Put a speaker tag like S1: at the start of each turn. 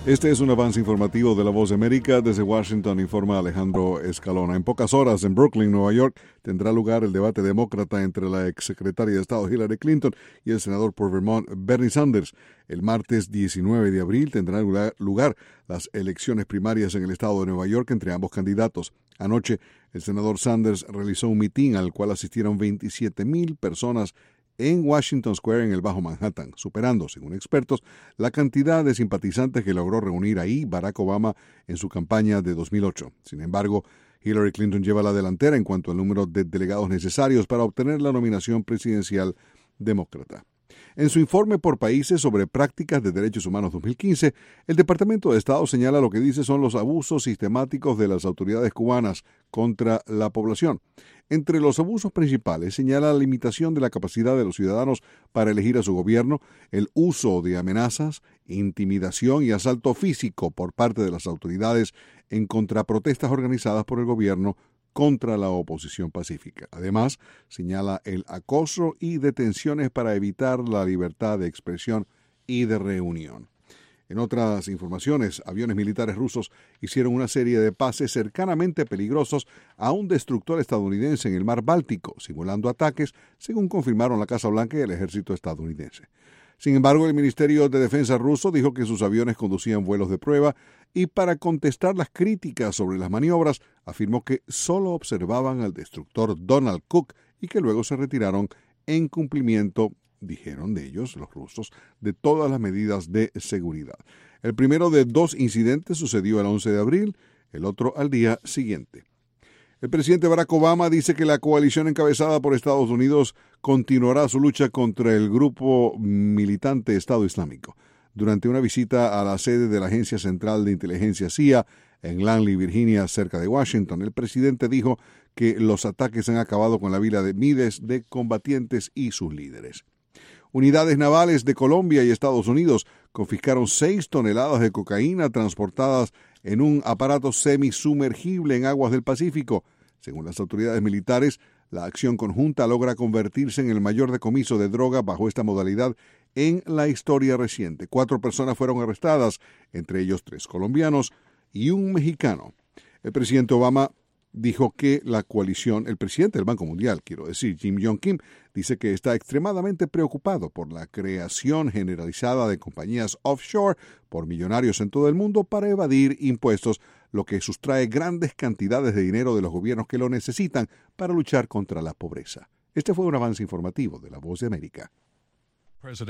S1: Este es un avance informativo de La Voz de América. Desde Washington informa Alejandro Escalona. En pocas horas, en Brooklyn, Nueva York, tendrá lugar el debate demócrata entre la exsecretaria de Estado Hillary Clinton y el senador por Vermont Bernie Sanders. El martes 19 de abril tendrán lugar las elecciones primarias en el estado de Nueva York entre ambos candidatos. Anoche, el senador Sanders realizó un mitin al cual asistieron 27,000 personas en Washington Square, en el Bajo Manhattan, superando, según expertos, la cantidad de simpatizantes que logró reunir ahí Barack Obama en su campaña de 2008. Sin embargo, Hillary Clinton lleva la delantera en cuanto al número de delegados necesarios para obtener la nominación presidencial demócrata. En su informe por países sobre prácticas de derechos humanos 2015, el Departamento de Estado señala lo que dice son los abusos sistemáticos de las autoridades cubanas contra la población. Entre los abusos principales señala la limitación de la capacidad de los ciudadanos para elegir a su gobierno, el uso de amenazas, intimidación y asalto físico por parte de las autoridades en contraprotestas organizadas por el gobierno contra la oposición pacífica. Además, señala el acoso y detenciones para evitar la libertad de expresión y de reunión. En otras informaciones, aviones militares rusos hicieron una serie de pases cercanamente peligrosos a un destructor estadounidense en el mar Báltico, simulando ataques, según confirmaron la Casa Blanca y el ejército estadounidense. Sin embargo, el Ministerio de Defensa ruso dijo que sus aviones conducían vuelos de prueba y, para contestar las críticas sobre las maniobras, afirmó que solo observaban al destructor Donald Cook y que luego se retiraron en cumplimiento, dijeron de ellos, los rusos, de todas las medidas de seguridad. El primero de dos incidentes sucedió el 11 de abril, el otro al día siguiente. El presidente Barack Obama dice que la coalición encabezada por Estados Unidos continuará su lucha contra el grupo militante Estado Islámico. Durante una visita a la sede de la Agencia Central de Inteligencia CIA en Langley, Virginia, cerca de Washington, el presidente dijo que los ataques han acabado con la vida de miles de combatientes y sus líderes. Unidades navales de Colombia y Estados Unidos confiscaron 6 toneladas de cocaína transportadas en un aparato semisumergible en aguas del Pacífico. Según las autoridades militares, la acción conjunta logra convertirse en el mayor decomiso de droga bajo esta modalidad en la historia reciente. 4 personas fueron arrestadas, entre ellos 3 colombianos y un mexicano. El presidente Obama dijo que la coalición, el presidente del Banco Mundial, Jim Yong Kim, dice que está extremadamente preocupado por la creación generalizada de compañías offshore por millonarios en todo el mundo para evadir impuestos, lo que sustrae grandes cantidades de dinero de los gobiernos que lo necesitan para luchar contra la pobreza. Este fue un avance informativo de La Voz de América.